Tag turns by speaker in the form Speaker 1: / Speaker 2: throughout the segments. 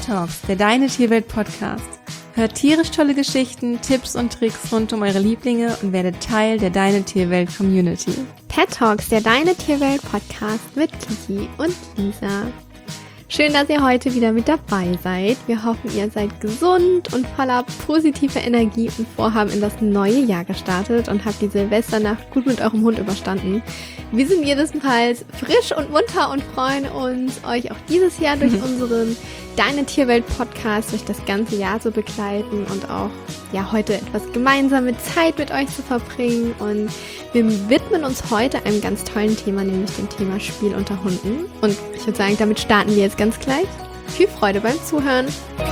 Speaker 1: Talks, der Deine Tierwelt Podcast. Hört tierisch tolle Geschichten, Tipps und Tricks rund um eure Lieblinge und werdet Teil der Deine Tierwelt Community.
Speaker 2: Pet Talks, der Deine Tierwelt Podcast mit Kiki und Lisa. Schön, dass ihr heute wieder mit dabei seid. Wir hoffen, ihr seid gesund und voller positiver Energie und Vorhaben in das neue Jahr gestartet und habt die Silvesternacht gut mit eurem Hund überstanden. Wir sind jedenfalls frisch und munter und freuen uns, euch auch dieses Jahr durch unseren Deine Tierwelt Podcast durch das ganze Jahr zu begleiten und auch heute etwas gemeinsame Zeit mit euch zu verbringen. Und wir widmen uns heute einem ganz tollen Thema, nämlich dem Thema Spiel unter Hunden. Und ich würde sagen, damit starten wir jetzt ganz gleich. Viel Freude beim Zuhören.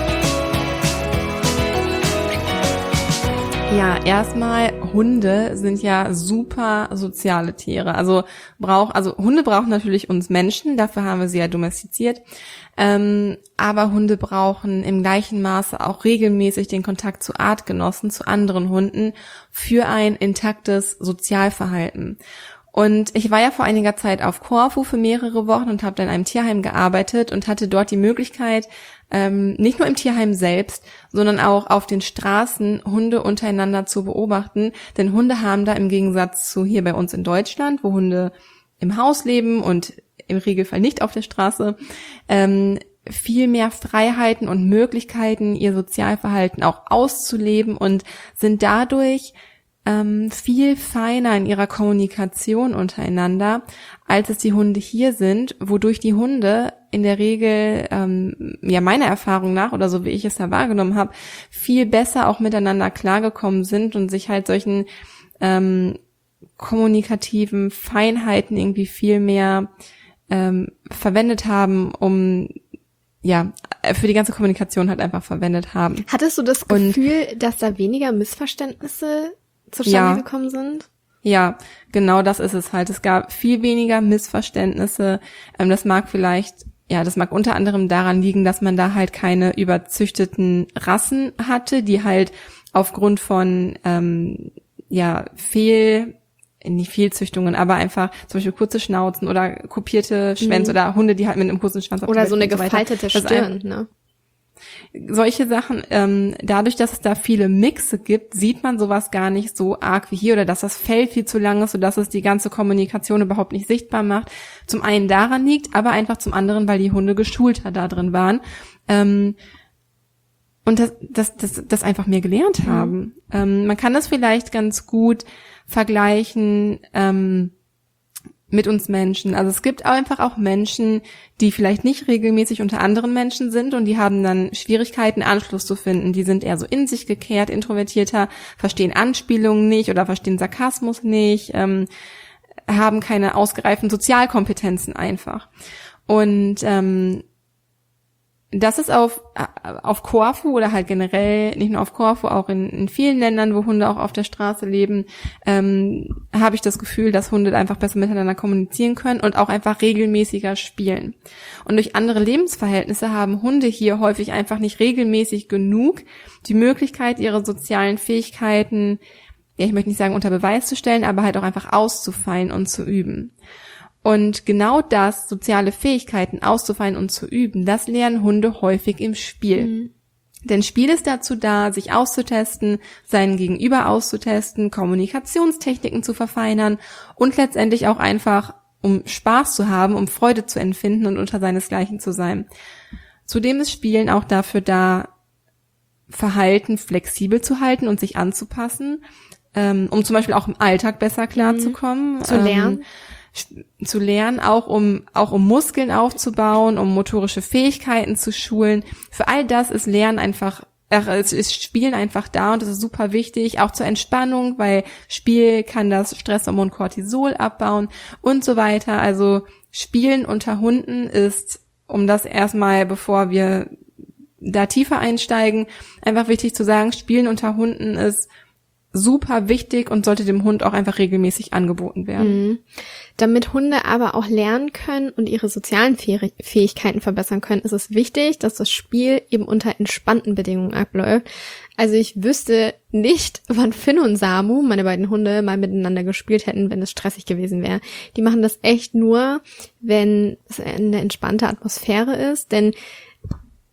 Speaker 1: Ja, erstmal, Hunde sind ja super soziale Tiere. Also Hunde brauchen natürlich uns Menschen, dafür haben wir sie ja domestiziert. Aber Hunde brauchen im gleichen Maße auch regelmäßig den Kontakt zu Artgenossen, zu anderen Hunden für ein intaktes Sozialverhalten. Und ich war ja vor einiger Zeit auf Korfu für mehrere Wochen und habe dann in einem Tierheim gearbeitet und hatte dort die Möglichkeit, nicht nur im Tierheim selbst, sondern auch auf den Straßen Hunde untereinander zu beobachten. Denn Hunde haben da im Gegensatz zu hier bei uns in Deutschland, wo Hunde im Haus leben und im Regelfall nicht auf der Straße, viel mehr Freiheiten und Möglichkeiten, ihr Sozialverhalten auch auszuleben und sind dadurch viel feiner in ihrer Kommunikation untereinander, als es die Hunde hier sind, wodurch die Hunde in der Regel, meiner Erfahrung nach, oder so wie ich es da wahrgenommen habe, viel besser auch miteinander klargekommen sind und sich halt solchen kommunikativen Feinheiten irgendwie viel mehr verwendet haben, für die ganze Kommunikation halt einfach verwendet haben.
Speaker 2: Hattest du das Gefühl, dass da weniger Missverständnisse zustande gekommen sind?
Speaker 1: Ja, genau das ist es halt. Es gab viel weniger Missverständnisse. Das mag unter anderem daran liegen, dass man da halt keine überzüchteten Rassen hatte, die halt aufgrund von nicht Fehlzüchtungen, aber einfach zum Beispiel kurze Schnauzen oder kopierte Schwänze oder Hunde, die halt mit einem kurzen Schwanz auf
Speaker 2: oder so eine gefaltete Stirn, ne?
Speaker 1: Solche Sachen, dadurch, dass es da viele Mixe gibt, sieht man sowas gar nicht so arg wie hier oder dass das Fell viel zu lang ist, sodass es die ganze Kommunikation überhaupt nicht sichtbar macht. Zum einen daran liegt, aber einfach zum anderen, weil die Hunde geschulter da drin waren und das einfach mehr gelernt haben. Man kann das vielleicht ganz gut vergleichen mit uns Menschen. Also es gibt einfach auch Menschen, die vielleicht nicht regelmäßig unter anderen Menschen sind und die haben dann Schwierigkeiten, Anschluss zu finden. Die sind eher so in sich gekehrt, introvertierter, verstehen Anspielungen nicht oder verstehen Sarkasmus nicht, haben keine ausgereiften Sozialkompetenzen einfach. Und das ist auf Korfu oder halt generell, nicht nur auf Korfu, auch in vielen Ländern, wo Hunde auch auf der Straße leben, habe ich das Gefühl, dass Hunde einfach besser miteinander kommunizieren können und auch einfach regelmäßiger spielen. Und durch andere Lebensverhältnisse haben Hunde hier häufig einfach nicht regelmäßig genug die Möglichkeit, ihre sozialen Fähigkeiten, ich möchte nicht sagen unter Beweis zu stellen, aber halt auch einfach auszufeilen und zu üben. Und genau das, soziale Fähigkeiten auszufeilen und zu üben, das lernen Hunde häufig im Spiel. Denn Spiel ist dazu da, sich auszutesten, seinen Gegenüber auszutesten, Kommunikationstechniken zu verfeinern und letztendlich auch einfach, um Spaß zu haben, um Freude zu empfinden und unter seinesgleichen zu sein. Zudem ist Spielen auch dafür da, Verhalten flexibel zu halten und sich anzupassen, um zum Beispiel auch im Alltag besser klarzukommen. Zu lernen, auch um Muskeln aufzubauen, um motorische Fähigkeiten zu schulen. Für all das ist ist Spielen einfach da und das ist super wichtig, auch zur Entspannung, weil Spiel kann das Stresshormon Cortisol abbauen und so weiter. Also Spielen unter Hunden ist, um das erstmal, bevor wir da tiefer einsteigen, einfach wichtig zu sagen, Spielen unter Hunden ist super wichtig und sollte dem Hund auch einfach regelmäßig angeboten werden.
Speaker 2: Damit Hunde aber auch lernen können und ihre sozialen Fähigkeiten verbessern können, ist es wichtig, dass das Spiel eben unter entspannten Bedingungen abläuft. Also ich wüsste nicht, wann Finn und Samu, meine beiden Hunde, mal miteinander gespielt hätten, wenn es stressig gewesen wäre. Die machen das echt nur, wenn es eine entspannte Atmosphäre ist, denn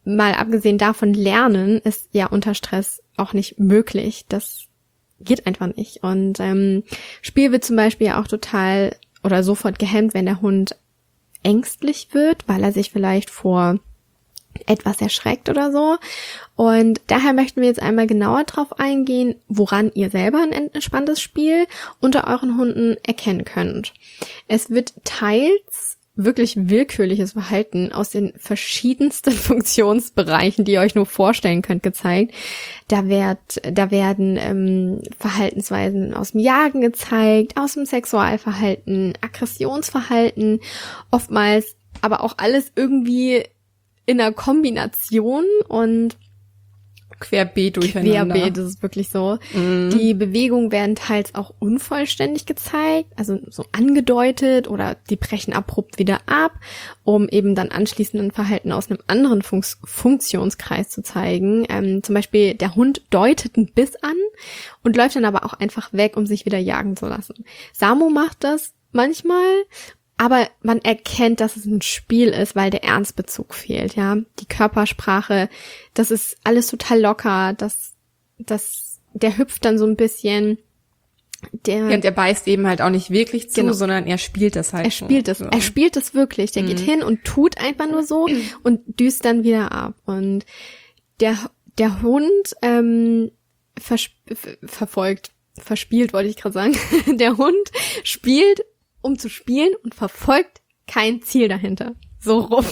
Speaker 2: mal abgesehen davon, Lernen ist ja unter Stress auch nicht möglich. Das geht einfach nicht. Und Spiel wird zum Beispiel auch total oder sofort gehemmt, wenn der Hund ängstlich wird, weil er sich vielleicht vor etwas erschreckt oder so. Und daher möchten wir jetzt einmal genauer drauf eingehen, woran ihr selber ein entspanntes Spiel unter euren Hunden erkennen könnt. Es wird teils wirklich willkürliches Verhalten aus den verschiedensten Funktionsbereichen, die ihr euch nur vorstellen könnt, gezeigt. Da werden Verhaltensweisen aus dem Jagen gezeigt, aus dem Sexualverhalten, Aggressionsverhalten, oftmals aber auch alles irgendwie in einer Kombination und
Speaker 1: querbeet durcheinander.
Speaker 2: Querbeet, das ist wirklich so. Die Bewegungen werden teils auch unvollständig gezeigt, also so angedeutet oder die brechen abrupt wieder ab, um eben dann anschließend ein Verhalten aus einem anderen Funktionskreis zu zeigen. Zum Beispiel der Hund deutet einen Biss an und läuft dann aber auch einfach weg, um sich wieder jagen zu lassen. Samu macht das manchmal, aber man erkennt, dass es ein Spiel ist, weil der Ernstbezug fehlt, ja. Die Körpersprache, das ist alles total locker, der hüpft dann so ein bisschen.
Speaker 1: Und er beißt eben halt auch nicht wirklich zu,
Speaker 2: genau,
Speaker 1: sondern er spielt das halt.
Speaker 2: Er spielt es wirklich. Der geht hin und tut einfach nur so und düst dann wieder ab. Und der Hund verspielt, wollte ich gerade sagen. Der Hund spielt, um zu spielen und verfolgt kein Ziel dahinter. So rum.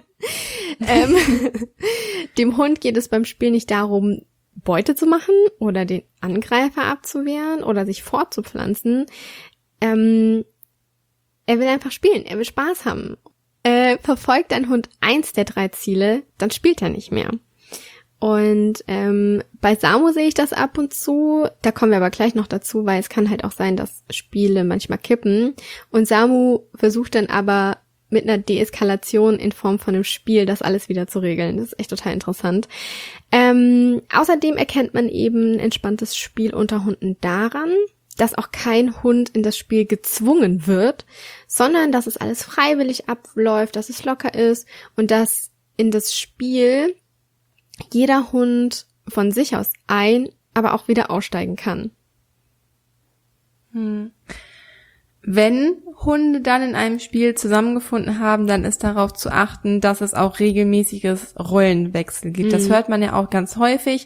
Speaker 2: Dem Hund geht es beim Spiel nicht darum, Beute zu machen oder den Angreifer abzuwehren oder sich fortzupflanzen. Er will einfach spielen, er will Spaß haben. Verfolgt ein Hund eins der 3 Ziele, dann spielt er nicht mehr. Und bei Samu sehe ich das ab und zu, da kommen wir aber gleich noch dazu, weil es kann halt auch sein, dass Spiele manchmal kippen. Und Samu versucht dann aber mit einer Deeskalation in Form von einem Spiel das alles wieder zu regeln. Das ist echt total interessant. Außerdem erkennt man eben ein entspanntes Spiel unter Hunden daran, dass auch kein Hund in das Spiel gezwungen wird, sondern dass es alles freiwillig abläuft, dass es locker ist und dass in das Spiel jeder Hund von sich aus aber auch wieder aussteigen kann.
Speaker 1: Wenn Hunde dann in einem Spiel zusammengefunden haben, dann ist darauf zu achten, dass es auch regelmäßiges Rollenwechsel gibt. Das hört man ja auch ganz häufig.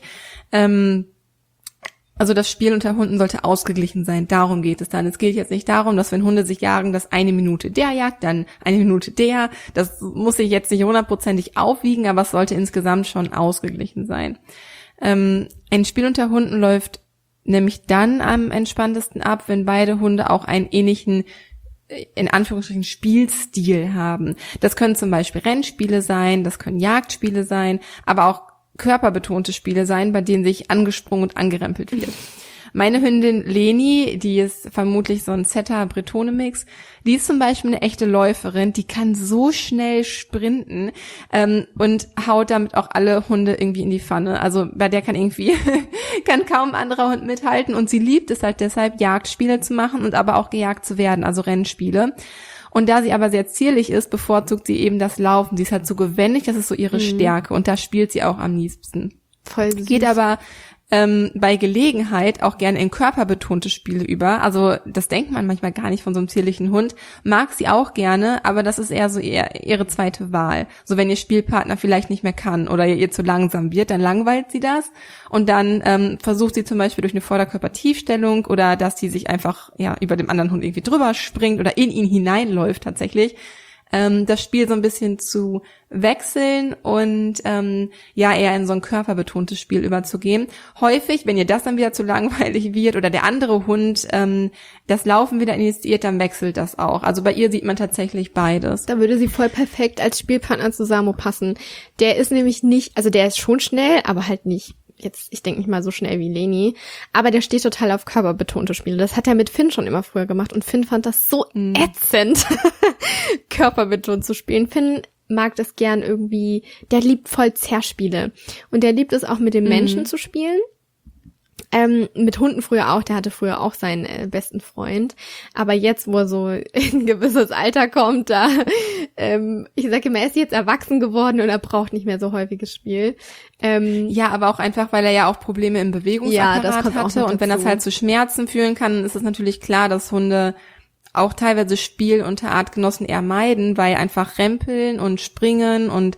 Speaker 1: Also das Spiel unter Hunden sollte ausgeglichen sein. Darum geht es dann. Es geht jetzt nicht darum, dass wenn Hunde sich jagen, dass 1 Minute der jagt, dann 1 Minute der. Das muss sich jetzt nicht 100%ig aufwiegen, aber es sollte insgesamt schon ausgeglichen sein. Ein Spiel unter Hunden läuft nämlich dann am entspanntesten ab, wenn beide Hunde auch einen ähnlichen, in Anführungsstrichen, Spielstil haben. Das können zum Beispiel Rennspiele sein, das können Jagdspiele sein, aber auch körperbetonte Spiele sein, bei denen sich angesprungen und angerempelt wird. Meine Hündin Leni, die ist vermutlich so ein Setter-Bretone-Mix, die ist zum Beispiel eine echte Läuferin, die kann so schnell sprinten und haut damit auch alle Hunde irgendwie in die Pfanne. Also bei der kann kaum ein anderer Hund mithalten und sie liebt es halt deshalb, Jagdspiele zu machen und aber auch gejagt zu werden, also Rennspiele. Und da sie aber sehr zierlich ist, bevorzugt sie eben das Laufen. Sie ist halt so gewendet, das ist so ihre Stärke und da spielt sie auch am liebsten.
Speaker 2: Voll süß.
Speaker 1: Geht aber bei Gelegenheit auch gerne in körperbetonte Spiele über. Also das denkt man manchmal gar nicht von so einem zierlichen Hund. Mag sie auch gerne, aber das ist eher so ihre zweite Wahl. So wenn ihr Spielpartner vielleicht nicht mehr kann oder ihr zu langsam wird, dann langweilt sie das. Und dann versucht sie zum Beispiel durch eine Vorderkörpertiefstellung oder dass sie sich einfach über dem anderen Hund irgendwie drüber springt oder in ihn hineinläuft tatsächlich, das Spiel so ein bisschen zu wechseln und eher in so ein körperbetontes Spiel überzugehen. Häufig, wenn ihr das dann wieder zu langweilig wird oder der andere Hund das Laufen wieder initiiert, dann wechselt das auch. Also bei ihr sieht man tatsächlich beides.
Speaker 2: Da würde sie voll perfekt als Spielpartner zu Samu passen. Der ist nämlich nicht, also der ist schon schnell, aber halt nicht. Jetzt, ich denke nicht mal so schnell wie Leni, aber der steht total auf körperbetonte Spiele. Das hat er mit Finn schon immer früher gemacht und Finn fand das so ätzend, körperbetont zu spielen. Finn mag das gern irgendwie, der liebt voll Zerrspiele und der liebt es auch mit den Menschen zu spielen. Mit Hunden früher auch, der hatte früher auch seinen besten Freund. Aber jetzt, wo er so in ein gewisses Alter kommt, da, ich sage immer, er ist jetzt erwachsen geworden und er braucht nicht mehr so häufiges Spiel.
Speaker 1: Ja, aber auch einfach, weil er ja auch Probleme im Bewegungsapparat hatte. Und wenn das halt zu Schmerzen führen kann, ist es natürlich klar, dass Hunde auch teilweise Spiel unter Artgenossen eher meiden, weil einfach Rempeln und Springen und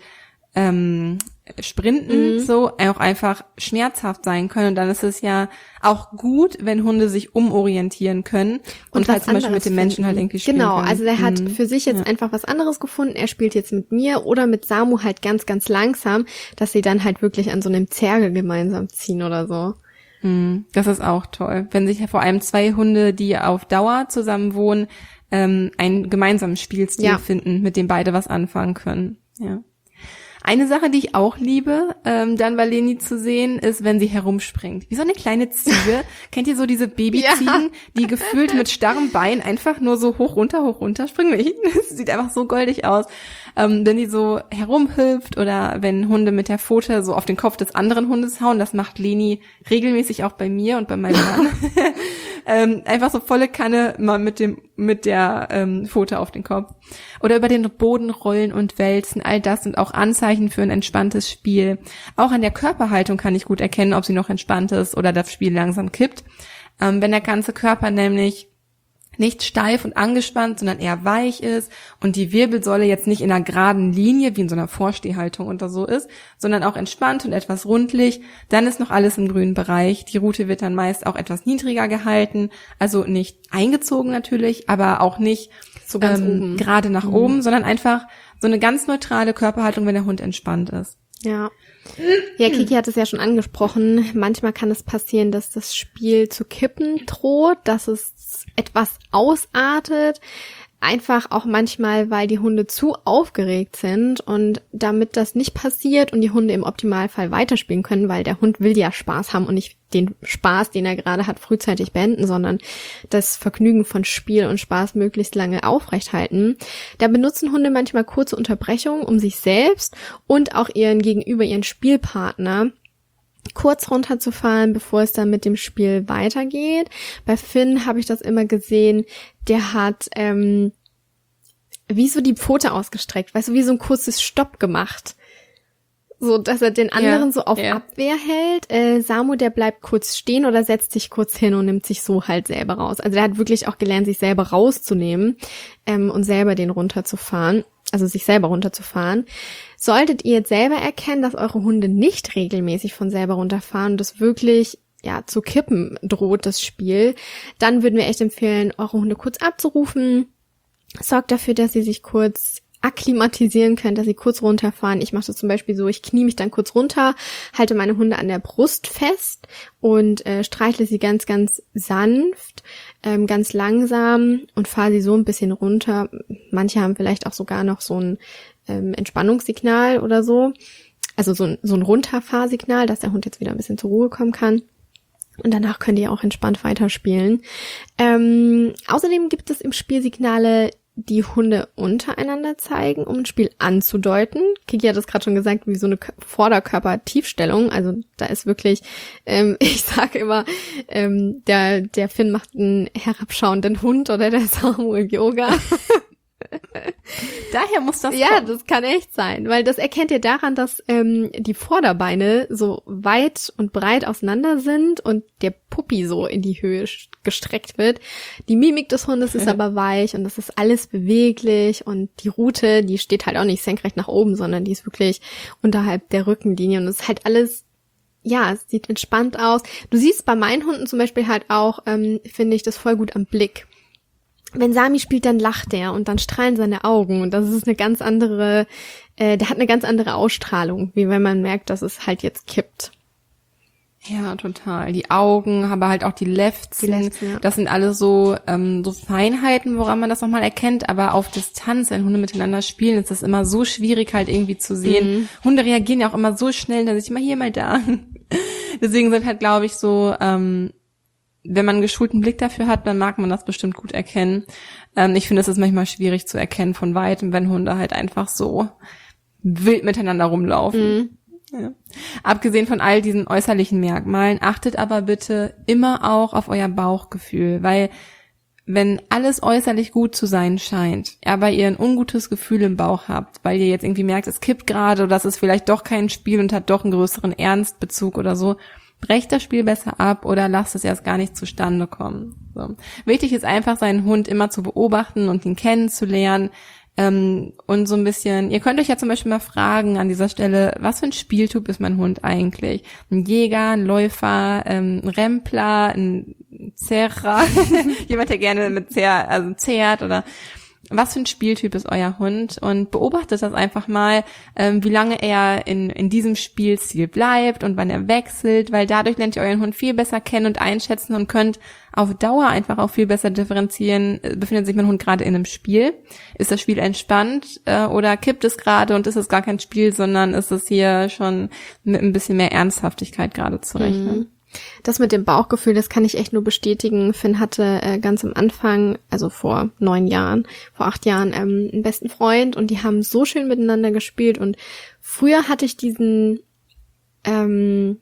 Speaker 1: Sprinten so auch einfach schmerzhaft sein können. Und dann ist es ja auch gut, wenn Hunde sich umorientieren können und halt zum Beispiel mit dem Menschen halt irgendwie spielen
Speaker 2: Genau,
Speaker 1: können.
Speaker 2: also der hat für sich jetzt einfach was anderes gefunden. Er spielt jetzt mit mir oder mit Samu halt ganz, ganz langsam, dass sie dann halt wirklich an so einem Zergel gemeinsam ziehen oder so.
Speaker 1: Das ist auch toll. Wenn sich ja vor allem 2 Hunde, die auf Dauer zusammen wohnen, einen gemeinsamen Spielstil finden, mit dem beide was anfangen können. Ja. Eine Sache, die ich auch liebe, dann bei Leni zu sehen, ist, wenn sie herumspringt. Wie so eine kleine Ziege. Kennt ihr so diese Babyziegen, die gefühlt mit starrem Bein einfach nur so hoch, runter springen? Das sieht einfach so goldig aus. Wenn die so herumhüpft oder wenn Hunde mit der Pfote so auf den Kopf des anderen Hundes hauen, das macht Leni regelmäßig auch bei mir und bei meinem Mann. Einfach so volle Kanne mal mit der Pfote auf den Kopf. Oder über den Boden rollen und wälzen, all das sind auch Anzeichen für ein entspanntes Spiel. Auch an der Körperhaltung kann ich gut erkennen, ob sie noch entspannt ist oder das Spiel langsam kippt. Wenn der ganze Körper nämlich nicht steif und angespannt, sondern eher weich ist und die Wirbelsäule jetzt nicht in einer geraden Linie, wie in so einer Vorstehhaltung oder so ist, sondern auch entspannt und etwas rundlich, dann ist noch alles im grünen Bereich. Die Rute wird dann meist auch etwas niedriger gehalten, also nicht eingezogen natürlich, aber auch nicht
Speaker 2: so ganz oben,
Speaker 1: gerade nach oben, sondern einfach so eine ganz neutrale Körperhaltung, wenn der Hund entspannt ist.
Speaker 2: Ja. Ja, Kiki hat es ja schon angesprochen. Manchmal kann es passieren, dass das Spiel zu kippen droht, dass es etwas ausartet. Einfach auch manchmal, weil die Hunde zu aufgeregt sind und damit das nicht passiert und die Hunde im Optimalfall weiterspielen können, weil der Hund will ja Spaß haben und nicht den Spaß, den er gerade hat, frühzeitig beenden, sondern das Vergnügen von Spiel und Spaß möglichst lange aufrechthalten. Da benutzen Hunde manchmal kurze Unterbrechungen, um sich selbst und auch ihren Spielpartner kurz runterzufahren, bevor es dann mit dem Spiel weitergeht. Bei Finn habe ich das immer gesehen, der hat wie so die Pfote ausgestreckt, weißt du, wie so ein kurzes Stopp gemacht. So, dass er den anderen so auf Abwehr hält. Samu, der bleibt kurz stehen oder setzt sich kurz hin und nimmt sich so halt selber raus. Also der hat wirklich auch gelernt, sich selber rauszunehmen und selber den runterzufahren. Also sich selber runterzufahren. Solltet ihr jetzt selber erkennen, dass eure Hunde nicht regelmäßig von selber runterfahren und das wirklich zu kippen droht, das Spiel, dann würden wir echt empfehlen, eure Hunde kurz abzurufen. Sorgt dafür, dass sie sich kurz akklimatisieren können, dass sie kurz runterfahren. Ich mache das zum Beispiel so, ich knie mich dann kurz runter, halte meine Hunde an der Brust fest und streichle sie ganz, ganz sanft, ganz langsam und fahre sie so ein bisschen runter. Manche haben vielleicht auch sogar noch so ein Entspannungssignal oder so. Also so ein Runterfahrsignal, dass der Hund jetzt wieder ein bisschen zur Ruhe kommen kann. Und danach könnt ihr auch entspannt weiterspielen. Außerdem gibt es im Spiel Signale, die Hunde untereinander zeigen, um ein Spiel anzudeuten. Kiki hat das gerade schon gesagt, wie so eine Vorderkörper-Tiefstellung. Also da ist wirklich, ich sage immer, der Finn macht einen herabschauenden Hund oder der Samu im Yoga.
Speaker 1: Daher muss das
Speaker 2: Ja, kommen. Das kann echt sein, weil das erkennt ihr daran, dass die Vorderbeine so weit und breit auseinander sind und der Puppi so in die Höhe gestreckt wird. Die Mimik des Hundes ist aber weich und das ist alles beweglich und die Rute, die steht halt auch nicht senkrecht nach oben, sondern die ist wirklich unterhalb der Rückenlinie und es ist halt alles, es sieht entspannt aus. Du siehst bei meinen Hunden zum Beispiel halt auch, finde ich, das voll gut am Blick. Wenn Sami spielt, dann lacht er und dann strahlen seine Augen und das ist eine ganz andere, der hat eine ganz andere Ausstrahlung, wie wenn man merkt, dass es halt jetzt kippt.
Speaker 1: Ja, total. Die Augen, aber halt auch die Lefzen. Das sind alles so Feinheiten, woran man das nochmal erkennt. Aber auf Distanz, wenn Hunde miteinander spielen, ist das immer so schwierig halt irgendwie zu sehen. Hunde reagieren ja auch immer so schnell, dass ich immer hier, mal da. Deswegen sind halt, glaube ich, so, wenn man einen geschulten Blick dafür hat, dann mag man das bestimmt gut erkennen. Ich finde, es ist manchmal schwierig zu erkennen von weitem, wenn Hunde halt einfach so wild miteinander rumlaufen. Ja. Abgesehen von all diesen äußerlichen Merkmalen, achtet aber bitte immer auch auf euer Bauchgefühl, weil wenn alles äußerlich gut zu sein scheint, aber ihr ein ungutes Gefühl im Bauch habt, weil ihr jetzt irgendwie merkt, es kippt gerade oder das ist vielleicht doch kein Spiel und hat doch einen größeren Ernstbezug oder so, brecht das Spiel besser ab oder lasst es erst gar nicht zustande kommen. So. Wichtig ist einfach, seinen Hund immer zu beobachten und ihn kennenzulernen. Und so ein bisschen, ihr könnt euch ja zum Beispiel mal fragen an dieser Stelle, was für ein Spieltyp ist mein Hund eigentlich? Ein Jäger, ein Läufer, ein Rempler, ein Zerrer, jemand, der gerne zerrt oder was für ein Spieltyp ist euer Hund und beobachtet das einfach mal, wie lange er in diesem Spielstil bleibt und wann er wechselt, weil dadurch lernt ihr euren Hund viel besser kennen und einschätzen und könnt auf Dauer einfach auch viel besser differenzieren, befindet sich mein Hund gerade in einem Spiel, ist das Spiel entspannt oder kippt es gerade und ist es gar kein Spiel, sondern ist es hier schon mit ein bisschen mehr Ernsthaftigkeit gerade zu rechnen.
Speaker 2: Das mit dem Bauchgefühl, das kann ich echt nur bestätigen. Finn hatte ganz am Anfang, also vor 8 Jahren, einen besten Freund und die haben so schön miteinander gespielt und früher hatte ich diesen einen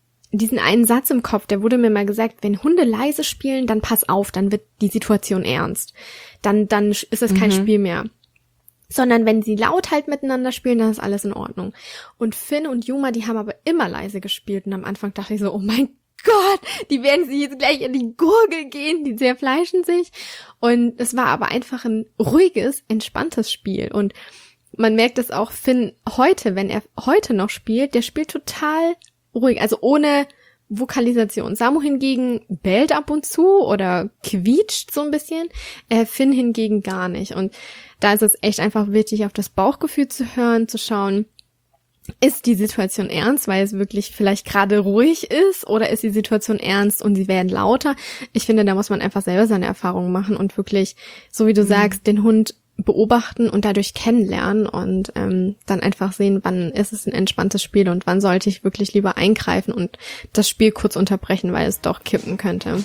Speaker 2: Satz im Kopf, der wurde mir mal gesagt, wenn Hunde leise spielen, dann pass auf, dann wird die Situation ernst. Dann ist es kein Spiel mehr. Sondern wenn sie laut halt miteinander spielen, dann ist alles in Ordnung. Und Finn und Yuma, die haben aber immer leise gespielt und am Anfang dachte ich so, oh mein Gott, die werden sich jetzt gleich in die Gurgel gehen, die zerfleischen sich. Und es war aber einfach ein ruhiges, entspanntes Spiel und man merkt es auch Finn heute, wenn er heute noch spielt, der spielt total ruhig, also ohne Vokalisation. Samu hingegen bellt ab und zu oder quietscht so ein bisschen, Finn hingegen gar nicht. Und da ist es echt einfach wichtig, auf das Bauchgefühl zu hören, zu schauen, ist die Situation ernst, weil es wirklich vielleicht gerade ruhig ist, oder ist die Situation ernst und sie werden lauter? Ich finde, da muss man einfach selber seine Erfahrungen machen und wirklich, so wie du sagst, den Hund beobachten und dadurch kennenlernen und dann einfach sehen, wann ist es ein entspanntes Spiel und wann sollte ich wirklich lieber eingreifen und das Spiel kurz unterbrechen, weil es doch kippen könnte.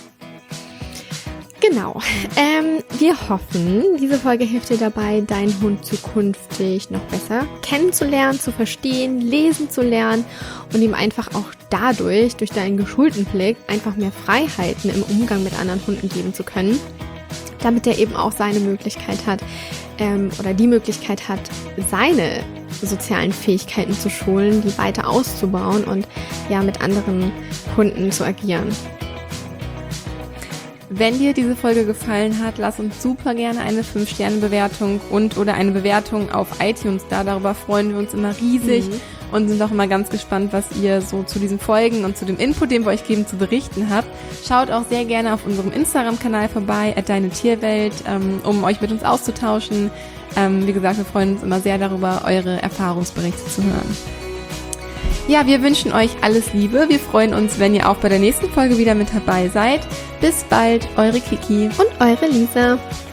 Speaker 2: Genau. Wir hoffen, diese Folge hilft dir dabei, deinen Hund zukünftig noch besser kennenzulernen, zu verstehen, lesen zu lernen und ihm einfach auch dadurch, durch deinen geschulten Blick, einfach mehr Freiheiten im Umgang mit anderen Hunden geben zu können, damit er eben auch seine Möglichkeit hat, oder die Möglichkeit hat, seine sozialen Fähigkeiten zu schulen, die weiter auszubauen und ja mit anderen Hunden zu agieren.
Speaker 1: Wenn dir diese Folge gefallen hat, lass uns super gerne eine 5-Sterne-Bewertung oder eine Bewertung auf iTunes da. Darüber freuen wir uns immer riesig und sind auch immer ganz gespannt, was ihr so zu diesen Folgen und zu dem Input, den wir euch geben, zu berichten habt. Schaut auch sehr gerne auf unserem Instagram-Kanal vorbei, @deinetierwelt, um euch mit uns auszutauschen. Wie gesagt, wir freuen uns immer sehr darüber, eure Erfahrungsberichte zu hören. Ja, wir wünschen euch alles Liebe. Wir freuen uns, wenn ihr auch bei der nächsten Folge wieder mit dabei seid. Bis bald, eure Kiki
Speaker 2: und eure Lisa.